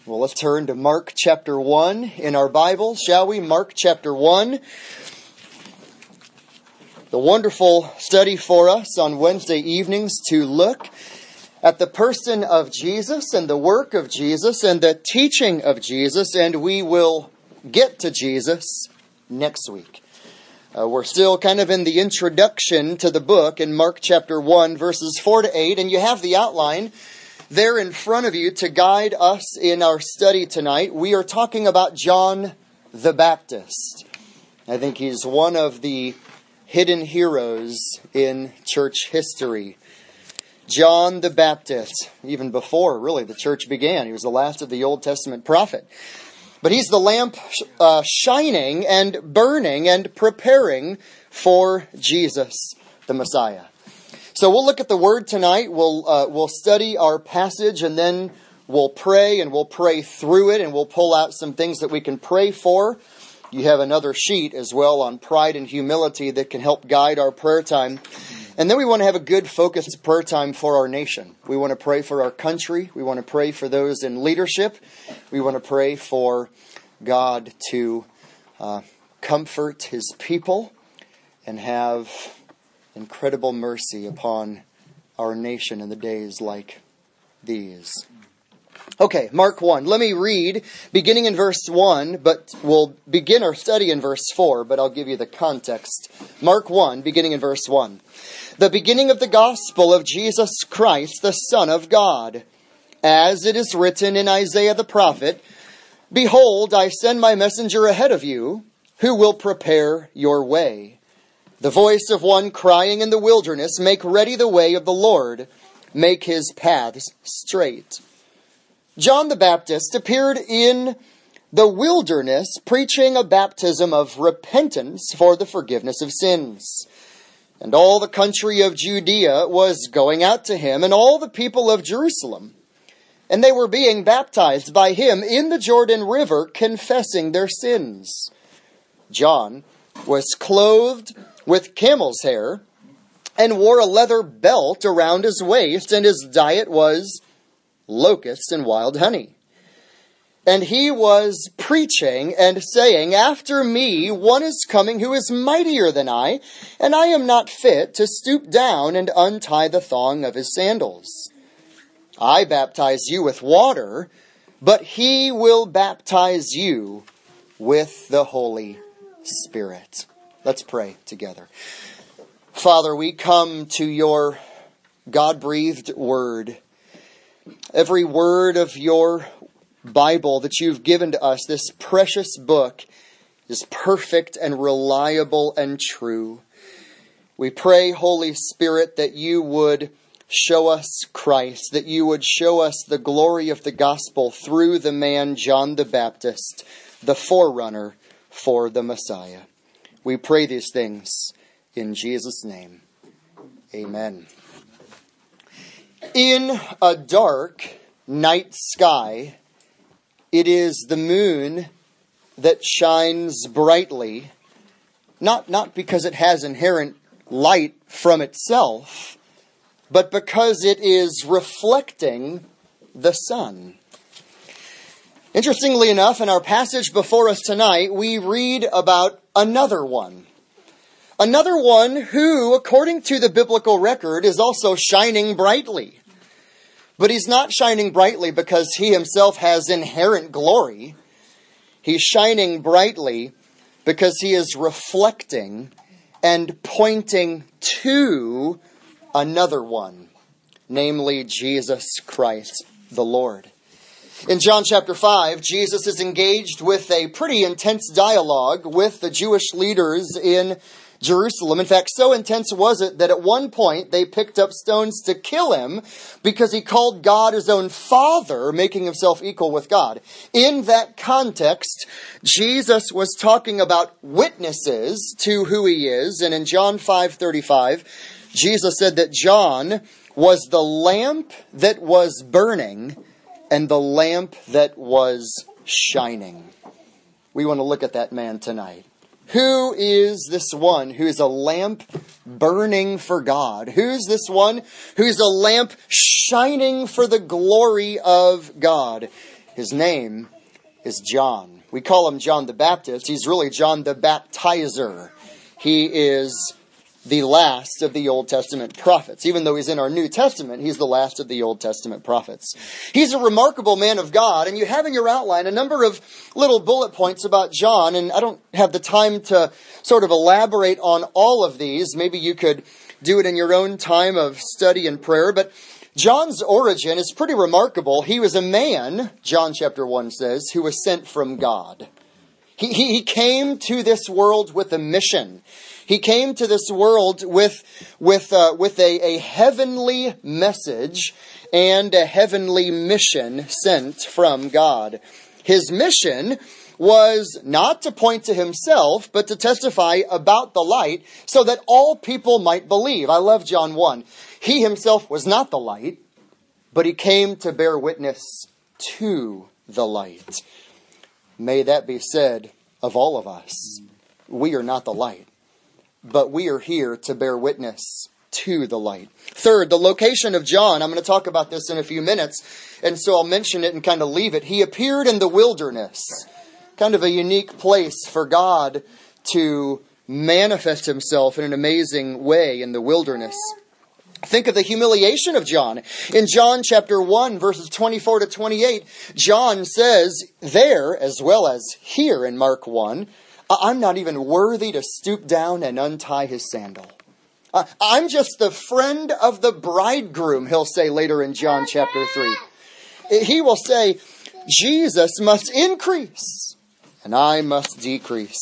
Well, let's turn to Mark chapter 1 in our Bibles, shall we? Mark chapter 1. The wonderful study for us on Wednesday evenings to look at the person of Jesus and the work of Jesus and the teaching of Jesus, and we will get to Jesus next week. We're still kind of in the introduction to the book in Mark chapter 1, verses 4 to 8, and you have the outline there in front of you to guide us in our study tonight. We are talking about John the Baptist. I think he's one of the hidden heroes in church history. John the Baptist, even before really the church began. He was the last of the Old Testament prophet. But he's the lamp shining and burning and preparing for Jesus, the Messiah. So we'll look at the Word tonight. We'll study our passage, and then we'll pray, and we'll pray through it, and we'll pull out some things that we can pray for. You have another sheet as well on pride and humility that can help guide our prayer time. And then we want to have a good focused prayer time for our nation. We want to pray for our country. We want to pray for those in leadership. We want to pray for God to comfort His people and have incredible mercy upon our nation in the days like these. Okay, Mark 1. Let me read, beginning in verse 1, but we'll begin our study in verse 4, but I'll give you the context. Mark 1, beginning in verse 1. The beginning of the gospel of Jesus Christ, the Son of God. As it is written in Isaiah the prophet, "Behold, I send my messenger ahead of you, who will prepare your way. The voice of one crying in the wilderness, make ready the way of the Lord, make his paths straight." John the Baptist appeared in the wilderness preaching a baptism of repentance for the forgiveness of sins. And all the country of Judea was going out to him, and all the people of Jerusalem. And they were being baptized by him in the Jordan River, confessing their sins. John was clothed with camel's hair and wore a leather belt around his waist, and his diet was locusts and wild honey. And he was preaching and saying, "After me one is coming who is mightier than I, and I am not fit to stoop down and untie the thong of his sandals. I baptize you with water, but he will baptize you with the Holy Spirit." Let's pray together. Father, we come to your God-breathed word. Every word of your Bible that you've given to us, this precious book, is perfect and reliable and true. We pray, Holy Spirit, that you would show us Christ, that you would show us the glory of the gospel through the man John the Baptist, the forerunner for the Messiah. We pray these things in Jesus' name. Amen. In a dark night sky, it is the moon that shines brightly, not because it has inherent light from itself, but because it is reflecting the sun. Interestingly enough, in our passage before us tonight, we read about another one. Another one who, according to the biblical record, is also shining brightly. But he's not shining brightly because he himself has inherent glory. He's shining brightly because he is reflecting and pointing to another one, namely Jesus Christ the Lord. In John chapter 5, Jesus is engaged with a pretty intense dialogue with the Jewish leaders in Jerusalem. In fact, so intense was it that at one point they picked up stones to kill him because he called God his own Father, making himself equal with God. In that context, Jesus was talking about witnesses to who he is. And in John 5:35, Jesus said that John was the lamp that was burning and the lamp that was shining. We want to look at that man tonight. Who is this one who is a lamp burning for God? Who's this one who's a lamp shining for the glory of God? His name is John. We call him John the Baptist. He's really John the Baptizer. He is the last of the Old Testament prophets. Even though he's in our New Testament, he's the last of the Old Testament prophets. He's a remarkable man of God, and you have in your outline a number of little bullet points about John, and I don't have the time to sort of elaborate on all of these. Maybe you could do it in your own time of study and prayer, but John's origin is pretty remarkable. He was a man, John chapter 1 says, who was sent from God. He came to this world with a mission. He came to this world with a heavenly message and a heavenly mission sent from God. His mission was not to point to himself, but to testify about the light so that all people might believe. I love John 1. He himself was not the light, but he came to bear witness to the light. May that be said of all of us. We are not the light, but we are here to bear witness to the light. Third, the location of John. I'm going to talk about this in a few minutes, and so I'll mention it and kind of leave it. He appeared in the wilderness, kind of a unique place for God to manifest himself in an amazing way in the wilderness. Think of the humiliation of John. In John chapter 1, verses 24 to 28, John says there, as well as here in Mark 1, I'm not even worthy to stoop down and untie his sandal. I'm just the friend of the bridegroom, he'll say later in John chapter 3. He will say, Jesus must increase and I must decrease.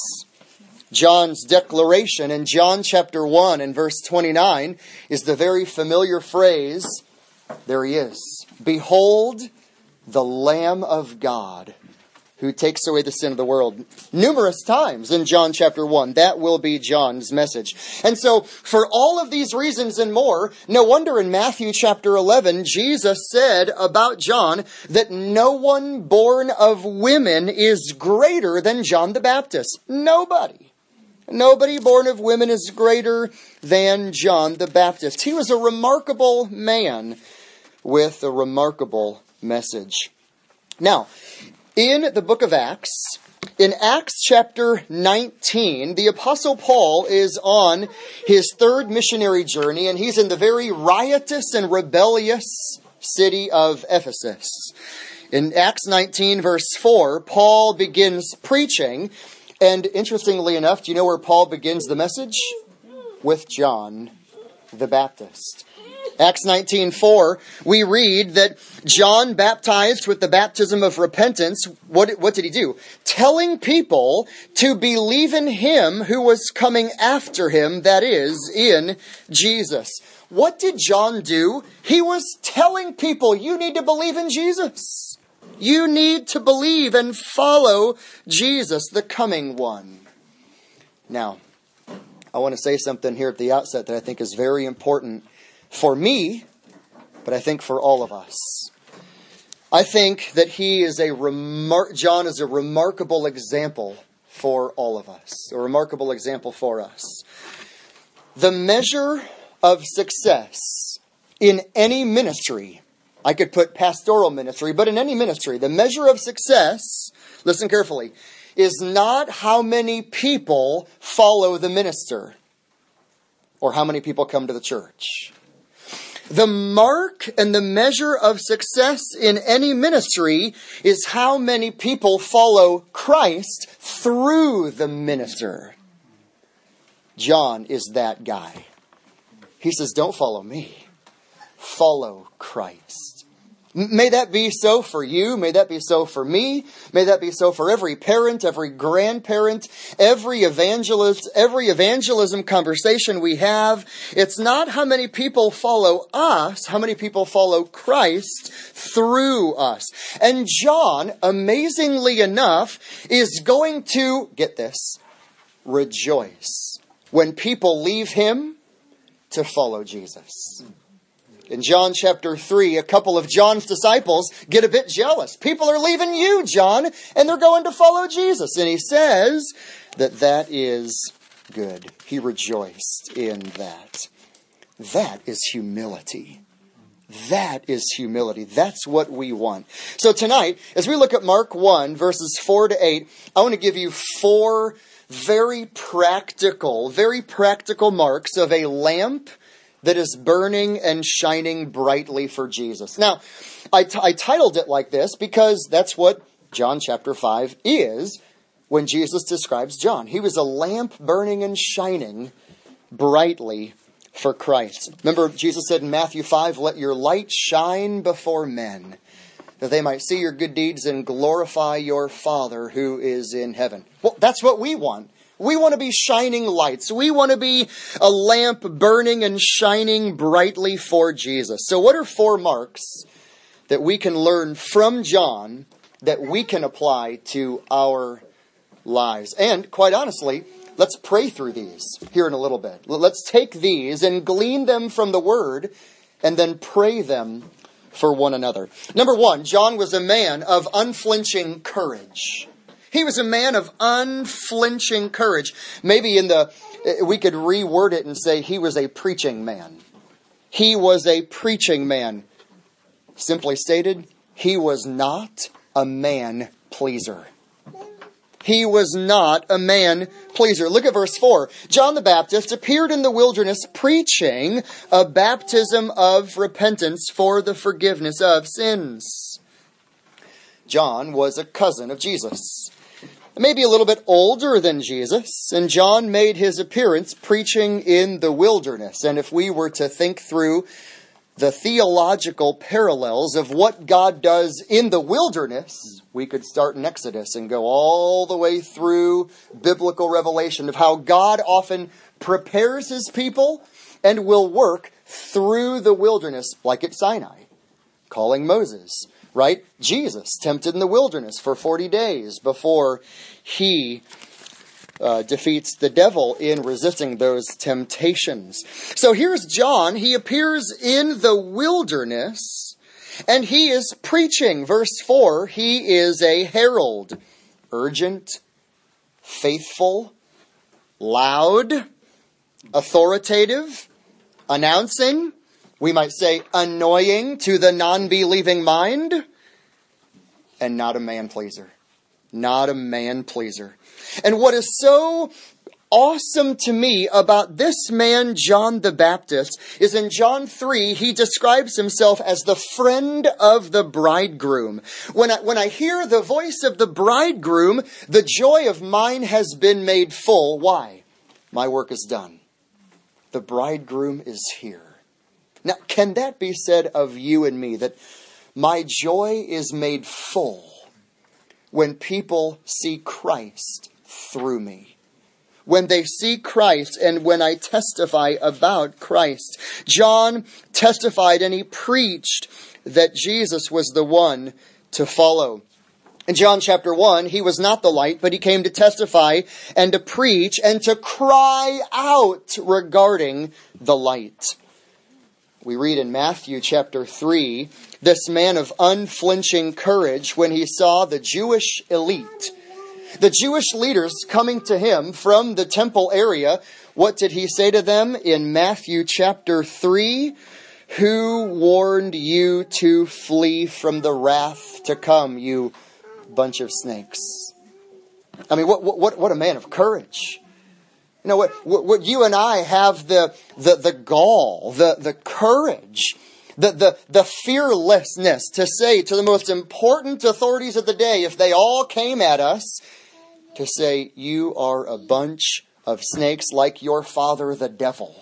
John's declaration in John chapter 1 and verse 29 is the very familiar phrase, there he is. Behold, the Lamb of God who takes away the sin of the world. Numerous times in John chapter 1, that will be John's message. And so, for all of these reasons and more, no wonder in Matthew chapter 11, Jesus said about John that no one born of women is greater than John the Baptist. Nobody. Nobody born of women is greater than John the Baptist. He was a remarkable man with a remarkable message. Now, in the book of Acts, in Acts chapter 19, the Apostle Paul is on his third missionary journey, and he's in the very riotous and rebellious city of Ephesus. In Acts 19, verse 4, Paul begins preaching. And interestingly enough, do you know where Paul begins the message? With John the Baptist. Acts 19:4, we read that John baptized with the baptism of repentance. What did he do? Telling people to believe in him who was coming after him, that is, in Jesus. What did John do? He was telling people, you need to believe in Jesus. You need to believe and follow Jesus, the coming one. Now, I want to say something here at the outset that I think is very important for me, but I think for all of us. I think that John is a remarkable example for all of us. A remarkable example for us. The measure of success in any ministry, I could put pastoral ministry, but in any ministry, the measure of success, listen carefully, is not how many people follow the minister or how many people come to the church. The mark and the measure of success in any ministry is how many people follow Christ through the minister. John is that guy. He says, don't follow me. Follow Christ. May that be so for you. May that be so for me. May that be so for every parent, every grandparent, every evangelist, every evangelism conversation we have. It's not how many people follow us, how many people follow Christ through us. And John, amazingly enough, is going to, get this, rejoice when people leave him to follow Jesus. In John chapter 3, a couple of John's disciples get a bit jealous. People are leaving you, John, and they're going to follow Jesus. And he says that is good. He rejoiced in that. That is humility. That is humility. That's what we want. So tonight, as we look at Mark 1, verses 4 to 8, I want to give you 4 very practical marks of a lamp that is burning and shining brightly for Jesus. Now, I titled it like this because that's what John chapter 5 is when Jesus describes John. He was a lamp burning and shining brightly for Christ. Remember, Jesus said in Matthew 5, "Let your light shine before men, that they might see your good deeds and glorify your Father who is in heaven." Well, that's what we want. We want to be shining lights. We want to be a lamp burning and shining brightly for Jesus. So what are 4 marks that we can learn from John that we can apply to our lives? And quite honestly, let's pray through these here in a little bit. Let's take these and glean them from the Word and then pray them for one another. Number 1, John was a man of unflinching courage. He was a man of unflinching courage. Maybe we could reword it and say he was a preaching man. He was a preaching man. Simply stated, he was not a man pleaser. He was not a man pleaser. Look at verse 4. John the Baptist appeared in the wilderness preaching a baptism of repentance for the forgiveness of sins. John was a cousin of Jesus, maybe a little bit older than Jesus, and John made his appearance preaching in the wilderness. And if we were to think through the theological parallels of what God does in the wilderness, we could start in Exodus and go all the way through biblical revelation of how God often prepares his people and will work through the wilderness, like at Sinai, calling Moses, right? Jesus tempted in the wilderness for 40 days before he defeats the devil in resisting those temptations. So here's John. He appears in the wilderness and he is preaching. Verse 4, he is a herald. Urgent, faithful, loud, authoritative, announcing, we might say annoying to the non-believing mind, and not a man pleaser. Not a man pleaser. And what is so awesome to me about this man, John the Baptist, is in John 3, he describes himself as the friend of the bridegroom. When I hear the voice of the bridegroom, the joy of mine has been made full. Why? My work is done. The bridegroom is here. Now, can that be said of you and me, that my joy is made full when people see Christ through me? When they see Christ and when I testify about Christ. John testified and he preached that Jesus was the one to follow. In John chapter 1, he was not the light, but he came to testify and to preach and to cry out regarding the light. We read in Matthew chapter 3, this man of unflinching courage, when he saw the Jewish elite, the Jewish leaders coming to him from the temple area, what did he say to them in Matthew chapter 3? Who warned you to flee from the wrath to come, you bunch of snakes? I mean, what a man of courage. You know, what you and I have the gall, the courage, the fearlessness to say to the most important authorities of the day, if they all came at us, to say, you are a bunch of snakes like your father, the devil.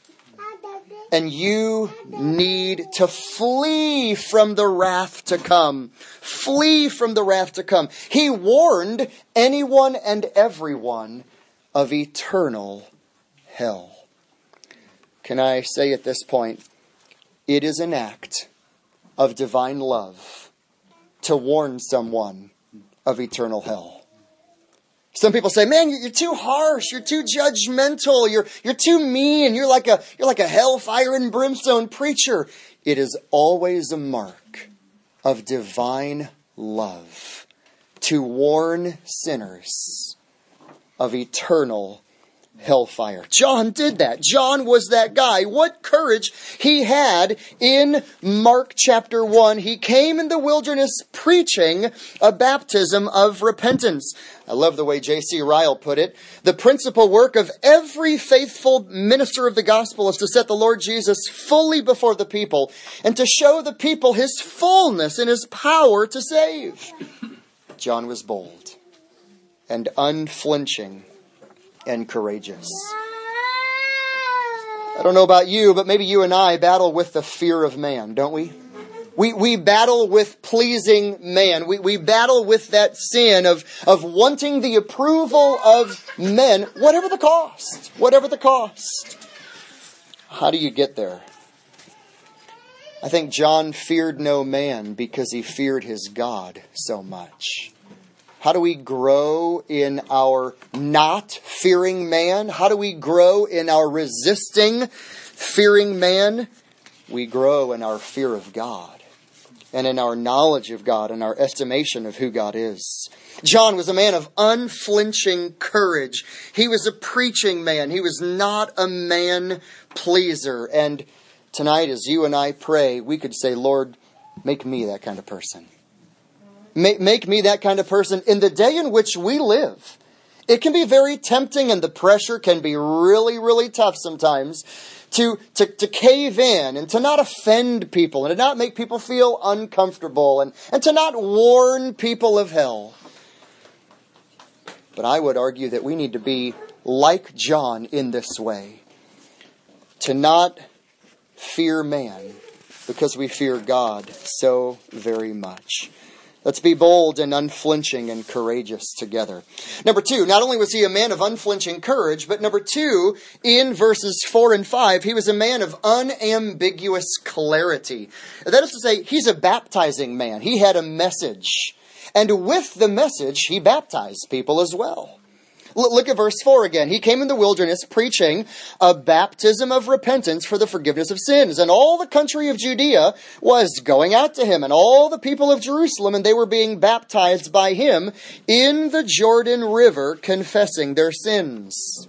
And you need to flee from the wrath to come. Flee from the wrath to come. He warned anyone and everyone of eternal hell. Can I say at this point, it is an act of divine love to warn someone of eternal hell. Some people say, man, you're too harsh, you're too judgmental, you're too mean, you're like a hellfire and brimstone preacher. It is always a mark of divine love to warn sinners of eternal hellfire. John did that. John was that guy. What courage he had in Mark chapter 1. He came in the wilderness preaching a baptism of repentance. I love the way J.C. Ryle put it. The principal work of every faithful minister of the gospel is to set the Lord Jesus fully before the people and to show the people his fullness and his power to save. John was bold and unflinching and courageous. I don't know about you, but maybe you and I battle with the fear of man, don't we? We battle with pleasing man. We battle with that sin of wanting the approval of men, whatever the cost. Whatever the cost. How do you get there? I think John feared no man because he feared his God so much. How do we grow in our not fearing man? How do we grow in our resisting fearing man? We grow in our fear of God and in our knowledge of God and our estimation of who God is. John was a man of unflinching courage. He was a preaching man. He was not a man pleaser. And tonight, as you and I pray, we could say, Lord, make me that kind of person. Make me that kind of person in the day in which we live. It can be very tempting and the pressure can be really, really tough sometimes to cave in and to not offend people and to not make people feel uncomfortable and to not warn people of hell. But I would argue that we need to be like John in this way. To not fear man because we fear God so very much. Let's be bold and unflinching and courageous together. Number 2, not only was he a man of unflinching courage, but number 2, in verses 4 and 5, he was a man of unambiguous clarity. That is to say, he's a baptizing man. He had a message. And with the message, he baptized people as well. Look at verse 4 again. He came in the wilderness preaching a baptism of repentance for the forgiveness of sins. And all the country of Judea was going out to him, and all the people of Jerusalem, and they were being baptized by him in the Jordan River, confessing their sins.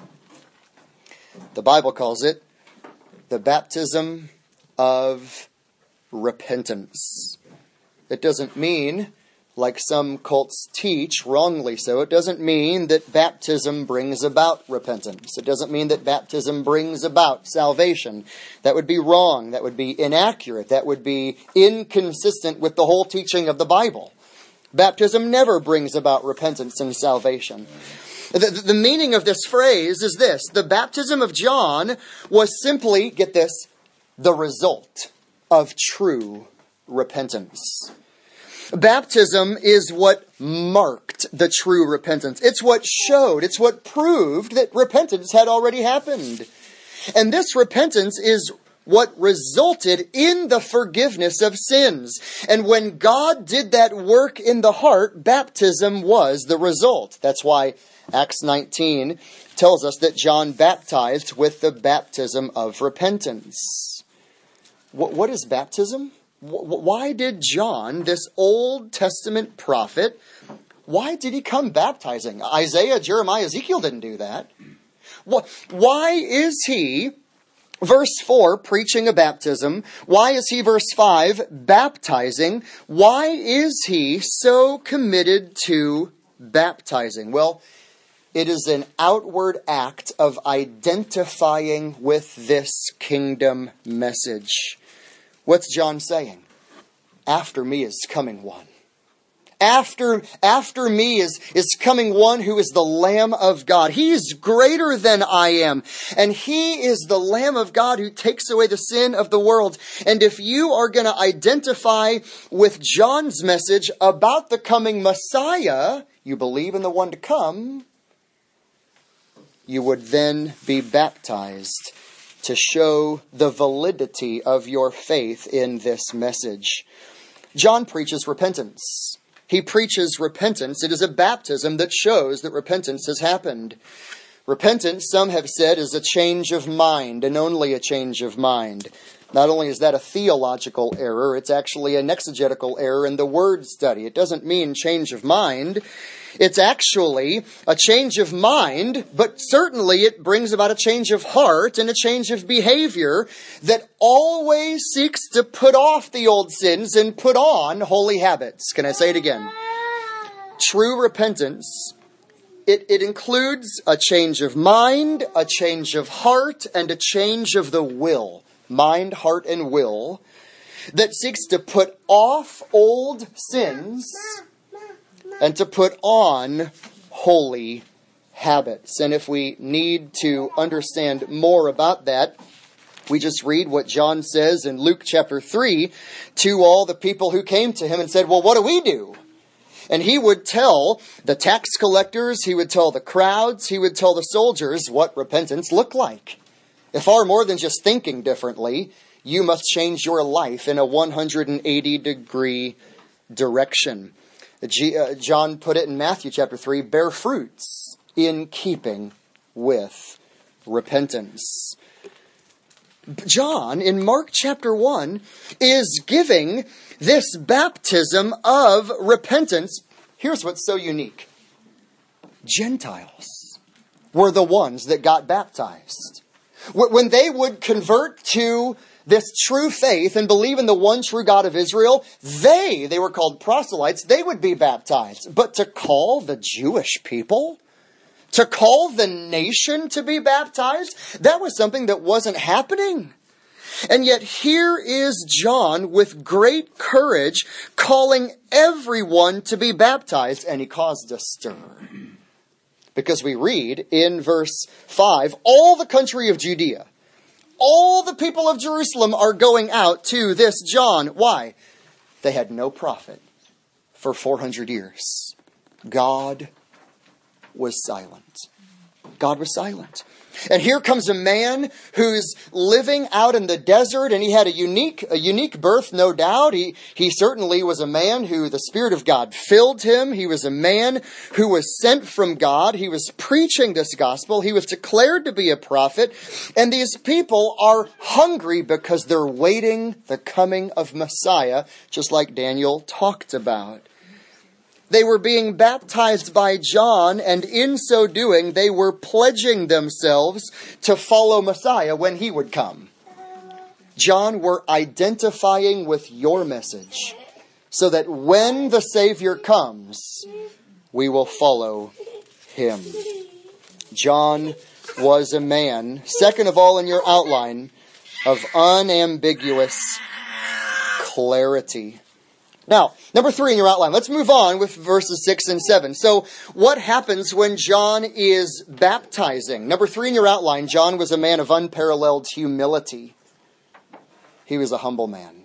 The Bible calls it the baptism of repentance. It doesn't mean, like some cults teach, wrongly so, it doesn't mean that baptism brings about repentance. It doesn't mean that baptism brings about salvation. That would be wrong. That would be inaccurate. That would be inconsistent with the whole teaching of the Bible. Baptism never brings about repentance and salvation. The meaning of this phrase is this. The baptism of John was simply, get this, the result of true repentance. Baptism is what marked the true repentance. It's what showed, it's what proved that repentance had already happened. And this repentance is what resulted in the forgiveness of sins. And when God did that work in the heart, baptism was the result. That's why Acts 19 tells us that John baptized with the baptism of repentance. What is baptism? Why did John, this Old Testament prophet, why did he come baptizing? Isaiah, Jeremiah, Ezekiel didn't do that. Why is he, verse 4, preaching a baptism? Why is he, verse 5, baptizing? Why is he so committed to baptizing? Well, it is an outward act of identifying with this kingdom message. What's John saying? After me is coming one. After me is coming one who is the Lamb of God. He is greater than I am. And he is the Lamb of God who takes away the sin of the world. And if you are going to identify with John's message about the coming Messiah, you believe in the one to come, you would then be baptized to show the validity of your faith in this message. John preaches repentance. He preaches repentance. It is a baptism that shows that repentance has happened. Repentance, some have said, is a change of mind, and only a change of mind. Not only is that a theological error, it's actually an exegetical error in the word study. It doesn't mean change of mind. It's actually a change of mind, but certainly it brings about a change of heart and a change of behavior that always seeks to put off the old sins and put on holy habits. Can I say it again? True repentance, it includes a change of mind, a change of heart, and a change of the will. Mind, heart, and will that seeks to put off old sins and to put on holy habits. And if we need to understand more about that, we just read what John says in Luke chapter 3 to all the people who came to him and said, well, what do we do? And he would tell the tax collectors, he would tell the crowds, he would tell the soldiers what repentance looked like. Far more than just thinking differently, you must change your life in a 180-degree direction. John put it in Matthew chapter 3, bear fruits in keeping with repentance. John, in Mark chapter 1, is giving this baptism of repentance. Here's what's so unique. Gentiles were the ones that got baptized. When they would convert to this true faith and believe in the one true God of Israel, they were called proselytes, they would be baptized. But to call the Jewish people, to call the nation to be baptized, that was something that wasn't happening. And yet here is John with great courage calling everyone to be baptized, and he caused a stir. Because we read in verse 5, all the country of Judea, all the people of Jerusalem are going out to this John. Why? They had no prophet for 400 years. God was silent. God was silent. And here comes a man who's living out in the desert, and he had a unique birth, no doubt. He certainly was a man who the Spirit of God filled him. He was a man who was sent from God. He was preaching this gospel. He was declared to be a prophet. And these people are hungry because they're waiting the coming of Messiah, just like Daniel talked about. They were being baptized by John, and in so doing, they were pledging themselves to follow Messiah when he would come. John, we're identifying with your message so that when the Savior comes, we will follow him. John was a man, second of all in your outline, of unambiguous clarity. Now, number 3 in your outline. Let's move on with verses 6 and 7. So, what happens when John is baptizing? Number 3 in your outline, John was a man of unparalleled humility. He was a humble man.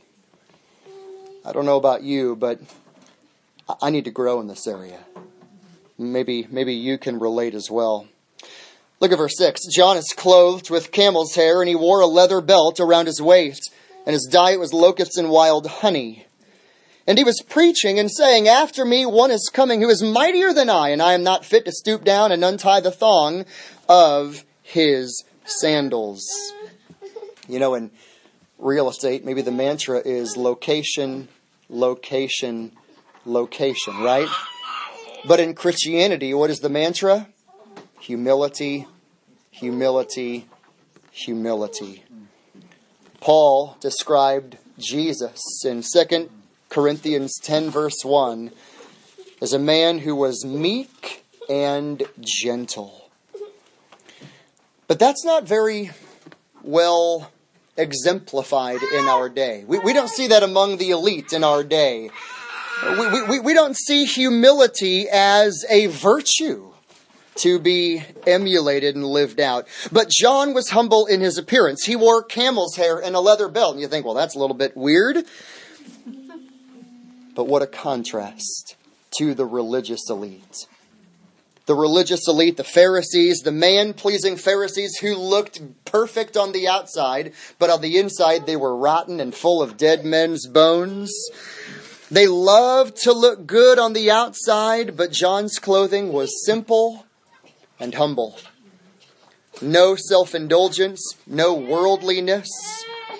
I don't know about you, but I need to grow in this area. Maybe you can relate as well. Look at verse 6. John is clothed with camel's hair, and he wore a leather belt around his waist, and his diet was locusts and wild honey. And he was preaching and saying, after me one is coming who is mightier than I, and I am not fit to stoop down and untie the thong of his sandals. You know, in real estate, maybe the mantra is location, location, location, right? But in Christianity, what is the mantra? Humility, humility, humility. Paul described Jesus in 2 Corinthians 10 verse 1 as a man who was meek and gentle. But that's not very well exemplified in our day. We don't see that among the elite in our day. We don't see humility as a virtue to be emulated and lived out. But John was humble in his appearance. He wore camel's hair and a leather belt. And you think, well, that's a little bit weird. But what a contrast to the religious elite. The religious elite, the Pharisees, the man-pleasing Pharisees who looked perfect on the outside, but on the inside they were rotten and full of dead men's bones. They loved to look good on the outside, but John's clothing was simple and humble. No self-indulgence, no worldliness,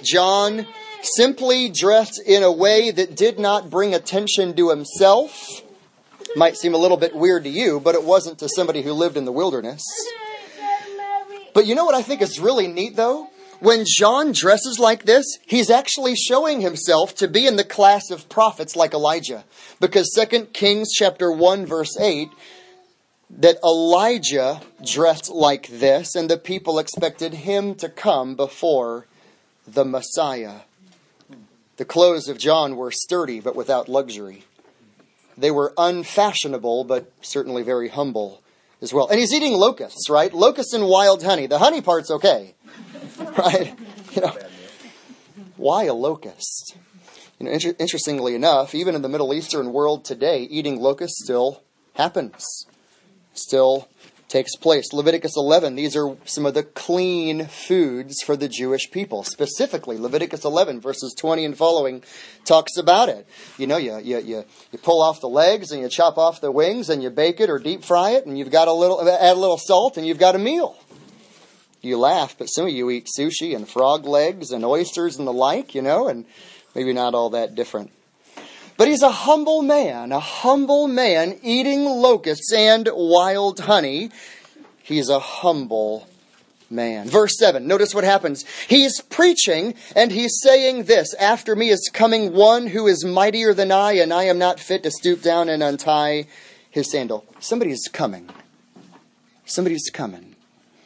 John simply dressed in a way that did not bring attention to himself. Might seem a little bit weird to you, but it wasn't to somebody who lived in the wilderness. But you know what I think is really neat, though? When John dresses like this, he's actually showing himself to be in the class of prophets like Elijah. Because 2 Kings chapter 1 verse 8, that Elijah dressed like this, and the people expected him to come before the Messiah. The clothes of John were sturdy, but without luxury. They were unfashionable, but certainly very humble as well. And he's eating locusts, right? Locusts and wild honey. The honey part's okay, right? Why a locust? Interestingly enough, even in the Middle Eastern world today, eating locusts still happens. Still takes place. Leviticus 11, these are some of the clean foods for the Jewish people. Specifically, Leviticus 11, verses 20 and following, talks about it. You pull off the legs and you chop off the wings and you bake it or deep fry it, and you've got add a little salt and you've got a meal. You laugh, but some of you eat sushi and frog legs and oysters and the like, and maybe not all that different. But he's a humble man eating locusts and wild honey. He's a humble man. Verse 7, notice what happens. He's preaching and he's saying this, after me is coming one who is mightier than I, and I am not fit to stoop down and untie his sandal. Somebody's coming. Somebody's coming.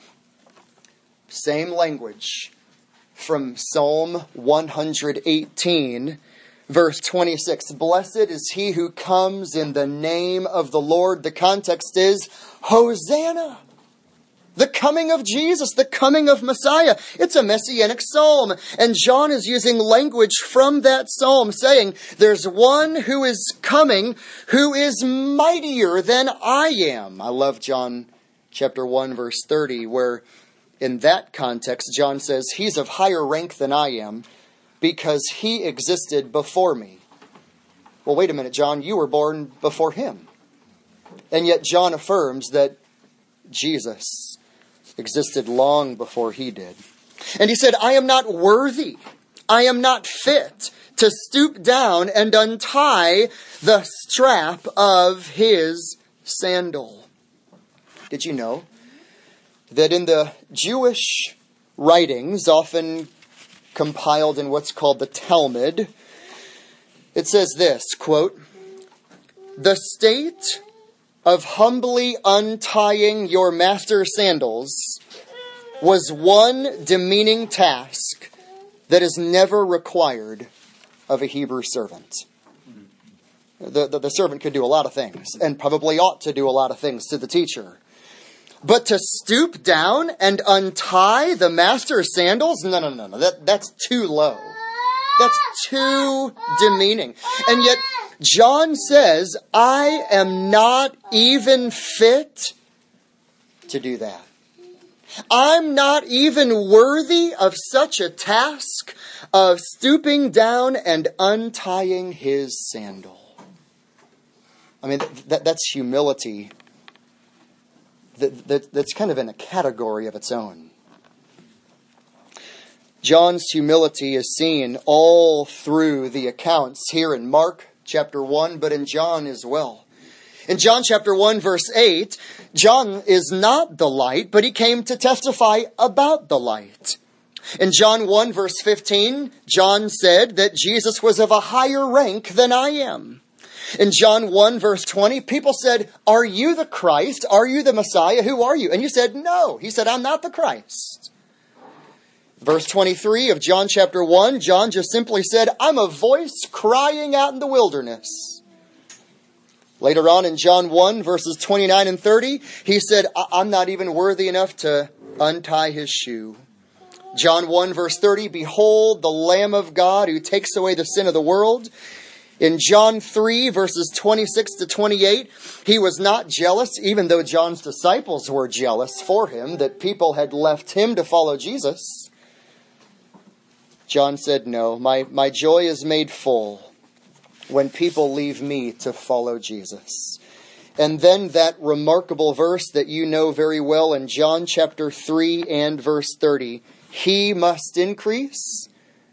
Same language from Psalm 118, verse 26, blessed is he who comes in the name of the Lord. The context is Hosanna. The coming of Jesus, the coming of Messiah. It's a messianic psalm. And John is using language from that psalm saying, there's one who is coming who is mightier than I am. I love John chapter 1, verse 30, where in that context, John says, he's of higher rank than I am, because he existed before me. Well, wait a minute, John, you were born before him. And yet John affirms that Jesus existed long before he did. And he said, I am not worthy, I am not fit to stoop down and untie the strap of his sandal. Did you know that in the Jewish writings, often compiled in what's called the Talmud, it says this, quote, the state of humbly untying your master's sandals was one demeaning task that is never required of a Hebrew servant. The servant could do a lot of things, and probably ought to do a lot of things to the teacher. But to stoop down and untie the master's sandals? No. That's too low. That's too demeaning. And yet, John says, I am not even fit to do that. I'm not even worthy of such a task of stooping down and untying his sandal. I mean, that's humility. That's kind of in a category of its own. John's humility is seen all through the accounts here in Mark chapter 1, but in John as well. In John chapter 1, verse 8, John is not the light, but he came to testify about the light. In John 1, verse 15, John said that Jesus was of a higher rank than I am. In John 1, verse 20, people said, are you the Christ? Are you the Messiah? Who are you? And you said, no. He said, I'm not the Christ. Verse 23 of John chapter 1, John just simply said, I'm a voice crying out in the wilderness. Later on in John 1, verses 29 and 30, he said, I'm not even worthy enough to untie his shoe. John 1, verse 30, behold the Lamb of God who takes away the sin of the world. In John 3, verses 26 to 28, he was not jealous, even though John's disciples were jealous for him, that people had left him to follow Jesus. John said, no, my joy is made full when people leave me to follow Jesus. And then that remarkable verse that you know very well in John chapter 3 and verse 30, he must increase,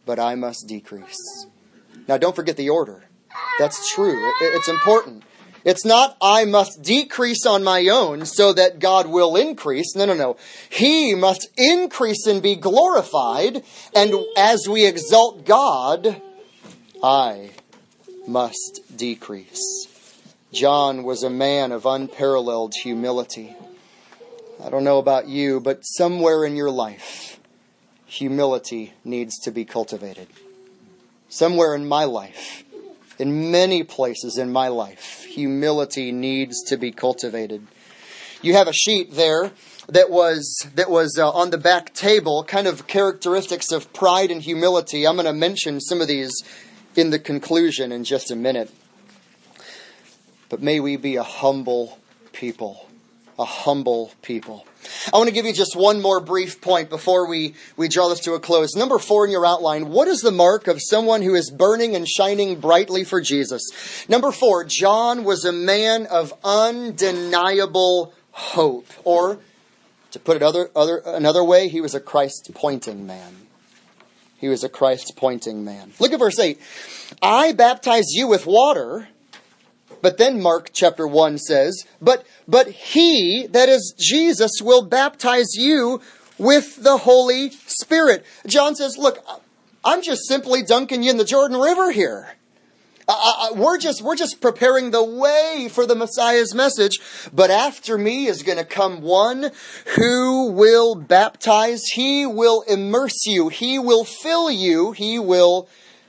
but I must decrease. Now, don't forget the order. That's true. It's important. It's not, I must decrease on my own so that God will increase. No. He must increase and be glorified. And as we exalt God, I must decrease. John was a man of unparalleled humility. I don't know about you, but somewhere in your life, humility needs to be cultivated. Somewhere in my life, in many places in my life, humility needs to be cultivated. You have a sheet there that was on the back table, kind of characteristics of pride and humility. I'm going to mention some of these in the conclusion in just a minute. But may we be a humble people. A humble people. I want to give you just one more brief point before we draw this to a close. Number 4 in your outline. What is the mark of someone who is burning and shining brightly for Jesus? Number 4, John was a man of undeniable hope. Or, to put it another way, he was a Christ-pointing man. He was a Christ-pointing man. Look at verse 8. I baptize you with water. But then Mark chapter 1 says, But he, that is Jesus, will baptize you with the Holy Spirit. John says, look, I'm just simply dunking you in the Jordan River here. We're just preparing the way for the Messiah's message. But after me is going to come one who will baptize. He will immerse you. He will fill you. He will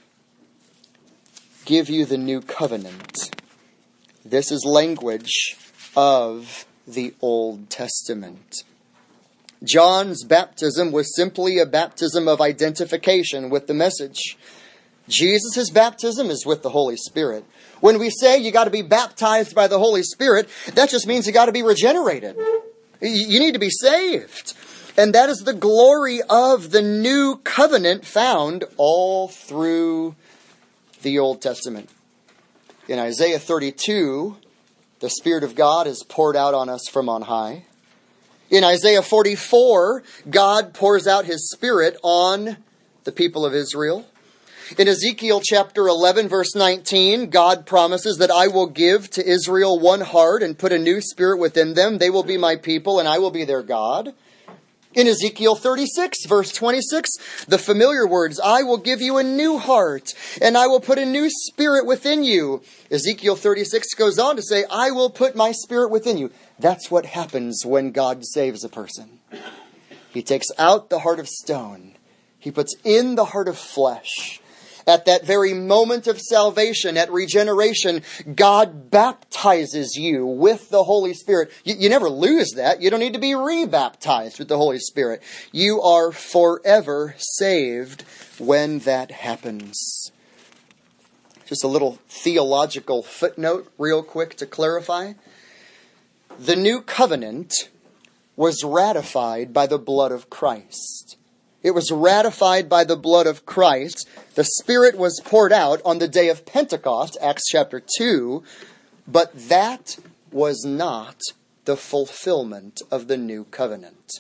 give you the new covenant. This is language of the Old Testament. John's baptism was simply a baptism of identification with the message. Jesus' baptism is with the Holy Spirit. When we say you got to be baptized by the Holy Spirit, that just means you got to be regenerated. You need to be saved. And that is the glory of the new covenant found all through the Old Testament. In Isaiah 32, the Spirit of God is poured out on us from on high. In Isaiah 44, God pours out His Spirit on the people of Israel. In Ezekiel chapter 11, verse 19, God promises that I will give to Israel one heart and put a new spirit within them. They will be my people and I will be their God. In Ezekiel 36, verse 26, the familiar words, I will give you a new heart, and I will put a new spirit within you. Ezekiel 36 goes on to say, I will put my spirit within you. That's what happens when God saves a person. He takes out the heart of stone. He puts in the heart of flesh. At that very moment of salvation, at regeneration, God baptizes you with the Holy Spirit. You never lose that. You don't need to be rebaptized with the Holy Spirit. You are forever saved when that happens. Just a little theological footnote real quick to clarify. The new covenant was ratified by the blood of Christ. It was ratified by the blood of Christ. The Spirit was poured out on the day of Pentecost, Acts chapter 2, but that was not the fulfillment of the new covenant.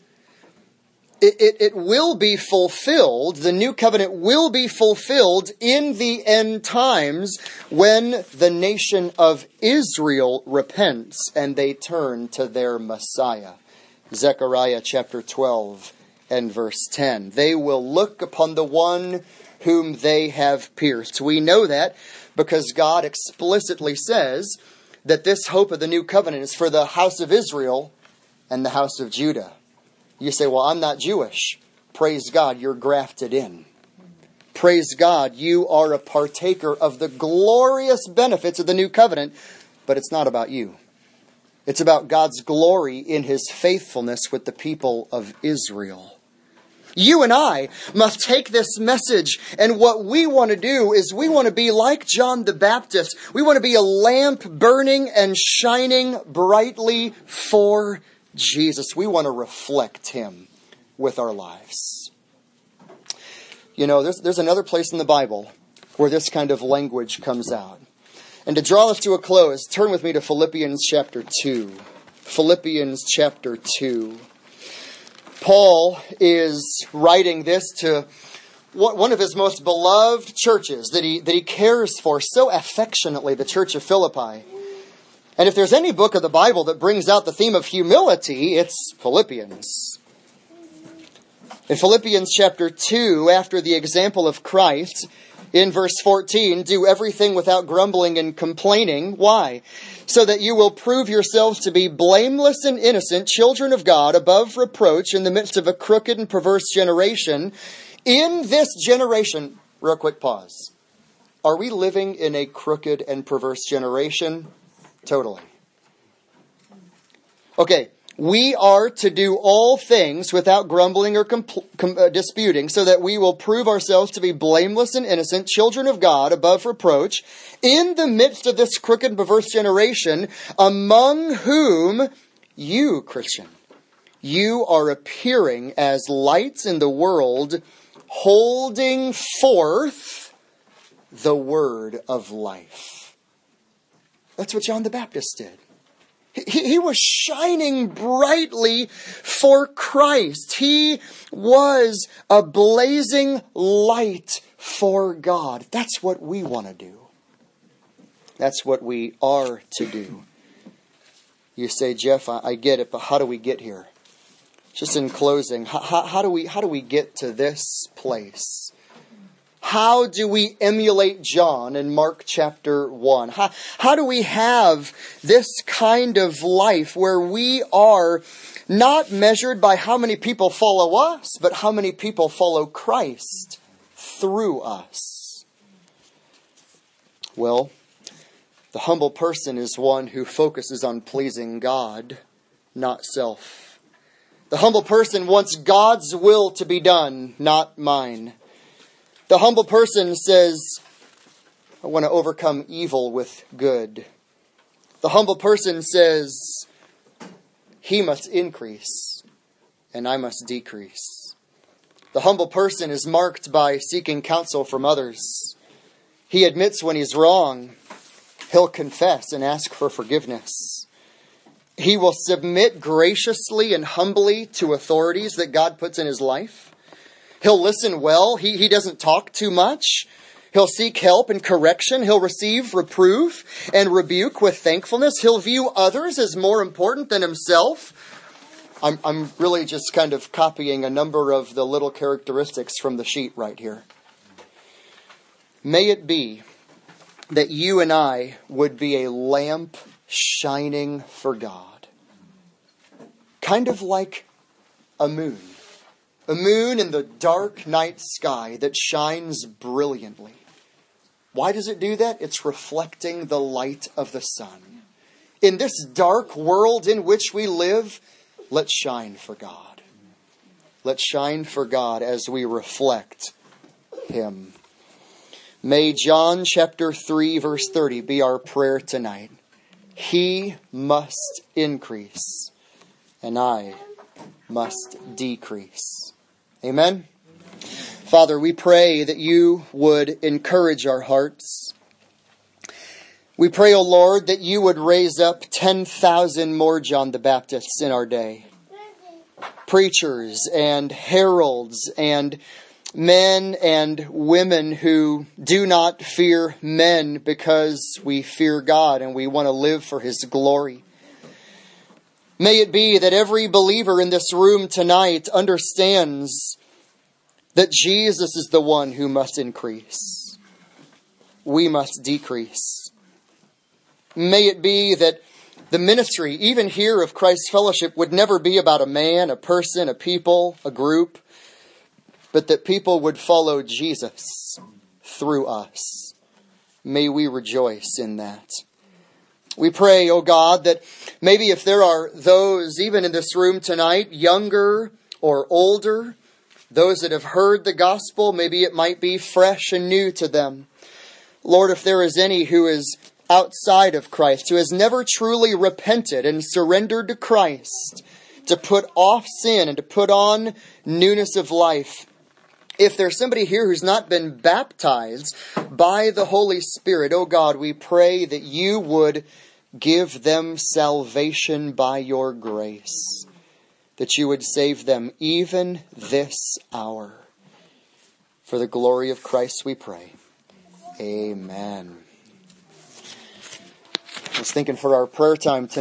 It will be fulfilled, the new covenant will be fulfilled in the end times when the nation of Israel repents and they turn to their Messiah. Zechariah chapter 12. And verse 10, they will look upon the one whom they have pierced. We know that because God explicitly says that this hope of the new covenant is for the house of Israel and the house of Judah. You say, well, I'm not Jewish. Praise God, you're grafted in. Praise God, you are a partaker of the glorious benefits of the new covenant, but it's not about you. It's about God's glory in His faithfulness with the people of Israel. You and I must take this message, and what we want to do is we want to be like John the Baptist. We want to be a lamp burning and shining brightly for Jesus. We want to reflect Him with our lives. You know, there's another place in the Bible where this kind of language comes out. And to draw us to a close, turn with me to Philippians chapter 2. Philippians chapter 2. Paul is writing this to one of his most beloved churches that he cares for so affectionately, the church of Philippi. And if there's any book of the Bible that brings out the theme of humility, it's Philippians. In Philippians chapter 2, after the example of Christ, in verse 14, do everything without grumbling and complaining. Why? So that you will prove yourselves to be blameless and innocent, children of God, above reproach in the midst of a crooked and perverse generation. In this generation, real quick pause. Are we living in a crooked and perverse generation? Totally. Okay. We are to do all things without grumbling or disputing, so that we will prove ourselves to be blameless and innocent, children of God, above reproach, in the midst of this crooked and perverse generation, among whom you, Christian, you are appearing as lights in the world, holding forth the word of life. That's what John the Baptist did. He was shining brightly for Christ. He was a blazing light for God. That's what we want to do. That's what we are to do. You say, Jeff, I get it, but how do we get here? Just in closing, how do we get to this place? How do we emulate John in Mark chapter 1? How do we have this kind of life where we are not measured by how many people follow us, but how many people follow Christ through us? Well, the humble person is one who focuses on pleasing God, not self. The humble person wants God's will to be done, not mine. The humble person says, I want to overcome evil with good. The humble person says, he must increase and I must decrease. The humble person is marked by seeking counsel from others. He admits when he's wrong. He'll confess and ask for forgiveness. He will submit graciously and humbly to authorities that God puts in his life. He'll listen well. He doesn't talk too much. He'll seek help and correction. He'll receive reproof and rebuke with thankfulness. He'll view others as more important than himself. I'm really just kind of copying a number of the little characteristics from the sheet right here. May it be that you and I would be a lamp shining for God. Kind of like a moon. A moon in the dark night sky that shines brilliantly. Why does it do that? It's reflecting the light of the sun. In this dark world in which we live, let's shine for God. Let's shine for God as we reflect Him. May John chapter 3 verse 30 be our prayer tonight. He must increase and I must decrease. Amen. Father, we pray that you would encourage our hearts. We pray, O Lord, that you would raise up 10,000 more John the Baptists in our day. Preachers and heralds and men and women who do not fear men because we fear God and we want to live for His glory. May it be that every believer in this room tonight understands that Jesus is the one who must increase. We must decrease. May it be that the ministry, even here of Christ's Fellowship, would never be about a man, a person, a people, a group, but that people would follow Jesus through us. May we rejoice in that. We pray, O God, that maybe if there are those, even in this room tonight, younger or older, those that have heard the gospel, maybe it might be fresh and new to them. Lord, if there is any who is outside of Christ, who has never truly repented and surrendered to Christ, to put off sin and to put on newness of life, if there's somebody here who's not been baptized by the Holy Spirit, oh God, we pray that you would give them salvation by your grace, that you would save them even this hour. For the glory of Christ we pray. Amen. I was thinking for our prayer time tonight.